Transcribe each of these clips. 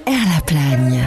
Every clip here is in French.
Erlaplagne.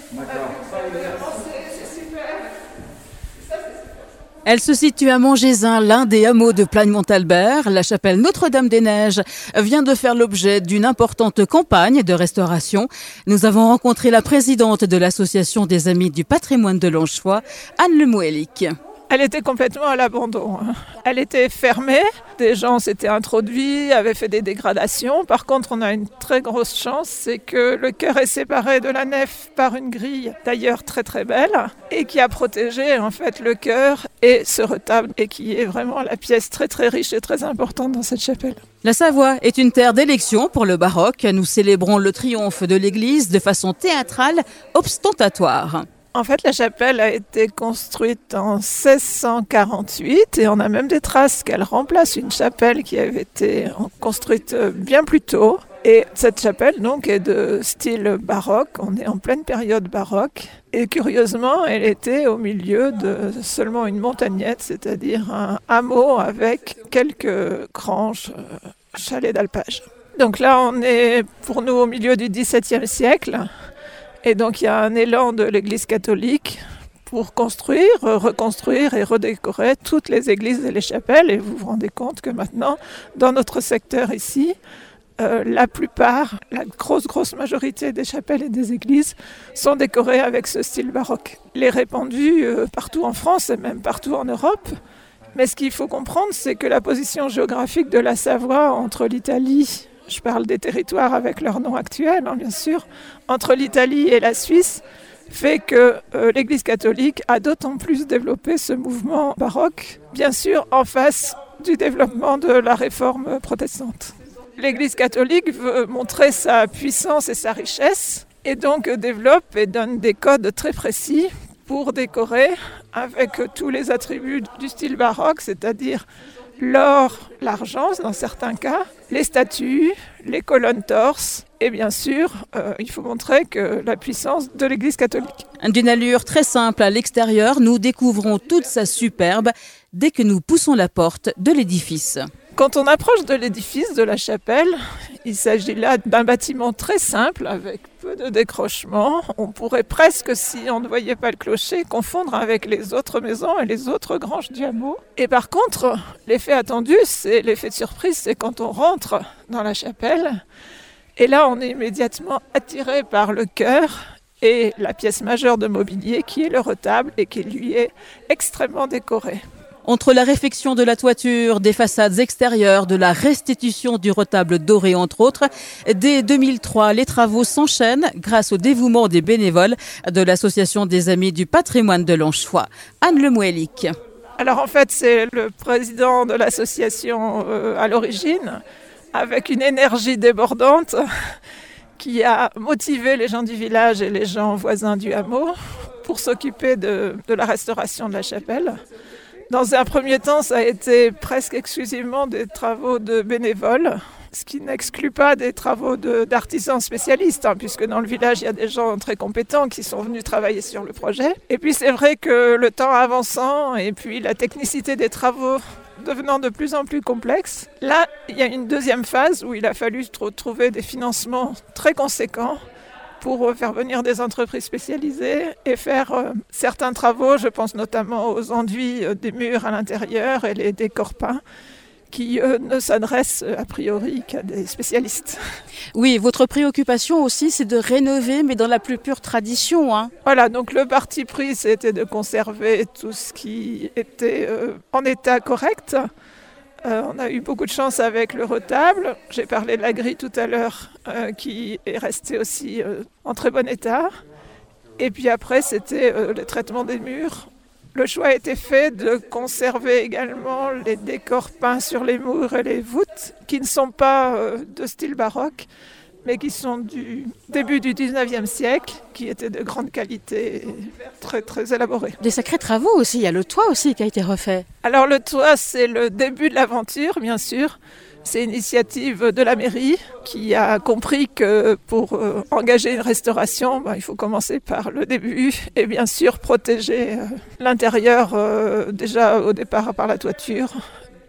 Elle se situe à Montgésin, l'un des hameaux de Plagne-Montalbert. La chapelle Notre-Dame-des-Neiges vient de faire l'objet d'une importante campagne de restauration. Nous avons rencontré la présidente de l'association des Amis du patrimoine de Longchoix, Anne Lemouélic. Elle était complètement à l'abandon. Elle était fermée, des gens s'étaient introduits, avaient fait des dégradations. Par contre, on a une très grosse chance, c'est que le chœur est séparé de la nef par une grille, d'ailleurs très très belle, et qui a protégé en fait le chœur et ce retable, et qui est vraiment la pièce très très riche et très importante dans cette chapelle. La Savoie est une terre d'élection pour le baroque. Nous célébrons le triomphe de l'Église de façon théâtrale, ostentatoire. En fait, la chapelle a été construite en 1648 et on a même des traces qu'elle remplace une chapelle qui avait été construite bien plus tôt. Et cette chapelle, donc, est de style baroque. On est en pleine période baroque. Et curieusement, elle était au milieu de seulement une montagnette, c'est-à-dire un hameau avec quelques granges, chalets d'alpage. Donc là, on est pour nous au milieu du XVIIe siècle. Et donc il y a un élan de l'Église catholique pour construire, reconstruire et redécorer toutes les églises et les chapelles. Et vous vous rendez compte que maintenant, dans notre secteur ici, la plupart, la grosse majorité des chapelles et des églises sont décorées avec ce style baroque. Il est répandu partout en France et même partout en Europe. Mais ce qu'il faut comprendre, c'est que la position géographique de la Savoie entre l'Italie, je parle des territoires avec leur nom actuel, bien sûr, entre l'Italie et la Suisse, fait que l'Église catholique a d'autant plus développé ce mouvement baroque, bien sûr en face du développement de la réforme protestante. L'Église catholique veut montrer sa puissance et sa richesse, et donc développe et donne des codes très précis pour décorer avec tous les attributs du style baroque, c'est-à-dire l'or, l'argent dans certains cas, les statues, les colonnes torses et bien sûr, il faut montrer que la puissance de l'Église catholique. D'une allure très simple à l'extérieur, nous découvrons toute sa superbe dès que nous poussons la porte de l'édifice. Quand on approche de l'édifice de la chapelle, il s'agit là d'un bâtiment très simple avec peu de décrochement. On pourrait presque, si on ne voyait pas le clocher, confondre avec les autres maisons et les autres granges du hameau. Et par contre, l'effet attendu, c'est l'effet de surprise, c'est quand on rentre dans la chapelle. Et là, on est immédiatement attiré par le chœur et la pièce majeure de mobilier qui est le retable et qui lui est extrêmement décoré. Entre la réfection de la toiture, des façades extérieures, de la restitution du retable doré entre autres, dès 2003, les travaux s'enchaînent grâce au dévouement des bénévoles de l'Association des Amis du patrimoine de Longchoix. Anne Lemouélic. Alors en fait, c'est le président de l'association à l'origine, avec une énergie débordante, qui a motivé les gens du village et les gens voisins du hameau pour s'occuper de la restauration de la chapelle. Dans un premier temps, ça a été presque exclusivement des travaux de bénévoles, ce qui n'exclut pas des travaux d'artisans spécialistes, puisque dans le village, il y a des gens très compétents qui sont venus travailler sur le projet. Et puis c'est vrai que le temps avançant et puis la technicité des travaux devenant de plus en plus complexe, là, il y a une deuxième phase où il a fallu trouver des financements très conséquents pour faire venir des entreprises spécialisées et faire certains travaux, je pense notamment aux enduits des murs à l'intérieur et les décors peints, qui ne s'adressent a priori qu'à des spécialistes. Oui, votre préoccupation aussi, c'est de rénover, mais dans la plus pure tradition. Voilà, donc le parti pris, c'était de conserver tout ce qui était en état correct. On a eu beaucoup de chance avec le retable. J'ai parlé de la grille tout à l'heure, qui est restée aussi en très bon état. Et puis après, c'était le traitement des murs. Le choix a été fait de conserver également les décors peints sur les murs et les voûtes, qui ne sont pas de style baroque, mais qui sont du début du 19e siècle, qui étaient de grande qualité et très, très élaborés. Des sacrés travaux aussi, il y a le toit aussi qui a été refait. Alors le toit, c'est le début de l'aventure, bien sûr. C'est une initiative de la mairie qui a compris que pour engager une restauration, il faut commencer par le début et bien sûr protéger l'intérieur déjà au départ par la toiture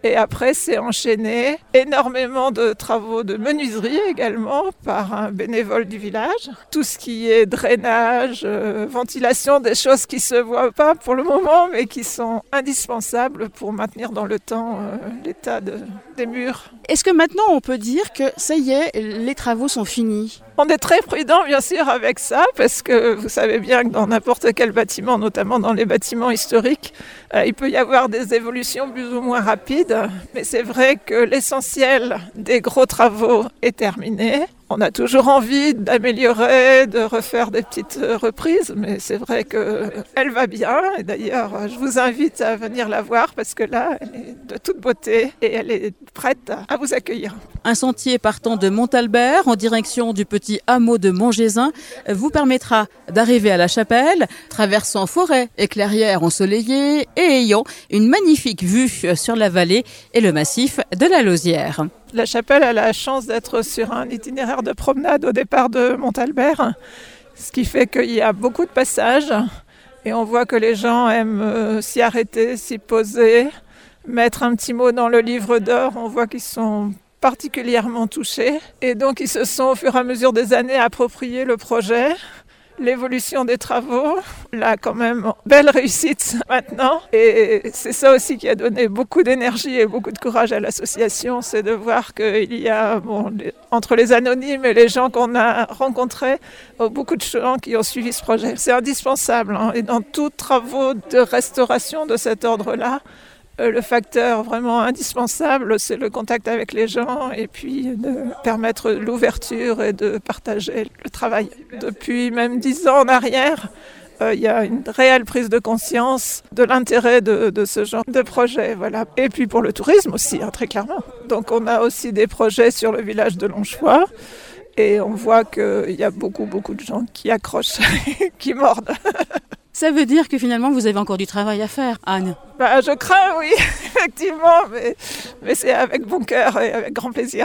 Et après, c'est enchaîné. Énormément de travaux de menuiserie également par un bénévole du village. Tout ce qui est drainage, ventilation, des choses qui ne se voient pas pour le moment, mais qui sont indispensables pour maintenir dans le temps l'état des murs. Est-ce que maintenant on peut dire que ça y est, les travaux sont finis ? On est très prudent bien sûr avec ça parce que vous savez bien que dans n'importe quel bâtiment, notamment dans les bâtiments historiques, il peut y avoir des évolutions plus ou moins rapides. Mais c'est vrai que l'essentiel des gros travaux est terminé. On a toujours envie d'améliorer, de refaire des petites reprises, mais c'est vrai qu'elle va bien. Et d'ailleurs, je vous invite à venir la voir parce que là, elle est de toute beauté et elle est prête à vous accueillir. Un sentier partant de Montalbert en direction du petit hameau de Montgésin vous permettra d'arriver à la chapelle, traversant forêt et clairière ensoleillée et ayant une magnifique vue sur la vallée et le massif de la Lausière. La chapelle a la chance d'être sur un itinéraire de promenade au départ de Montalbert, ce qui fait qu'il y a beaucoup de passages et on voit que les gens aiment s'y arrêter, s'y poser, mettre un petit mot dans le livre d'or. On voit qu'ils sont particulièrement touchés et donc ils se sont au fur et à mesure des années approprié le projet. L'évolution des travaux, là quand même, belle réussite maintenant. Et c'est ça aussi qui a donné beaucoup d'énergie et beaucoup de courage à l'association, c'est de voir qu'il y a, entre les anonymes et les gens qu'on a rencontrés, beaucoup de gens qui ont suivi ce projet. C'est indispensable, hein, et dans tous travaux de restauration de cet ordre-là, le facteur vraiment indispensable, c'est le contact avec les gens et puis de permettre l'ouverture et de partager le travail. Depuis même 10 ans en arrière, il y a une réelle prise de conscience de l'intérêt de ce genre de projet. Voilà. Et puis pour le tourisme aussi, hein, très clairement. Donc on a aussi des projets sur le village de Longchois et on voit qu'il y a beaucoup de gens qui accrochent, qui mordent. Ça veut dire que finalement vous avez encore du travail à faire, Anne ? Je crains, oui, effectivement, mais c'est avec bon cœur et avec grand plaisir.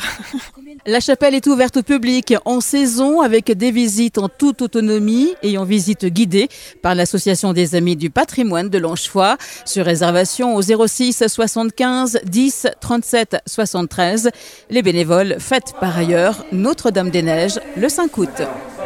La chapelle est ouverte au public en saison avec des visites en toute autonomie et en visite guidée par l'Association des Amis du Patrimoine de Longchois sur réservation au 06 75 10 37 73. Les bénévoles fêtent par ailleurs Notre-Dame-des-Neiges le 5 août.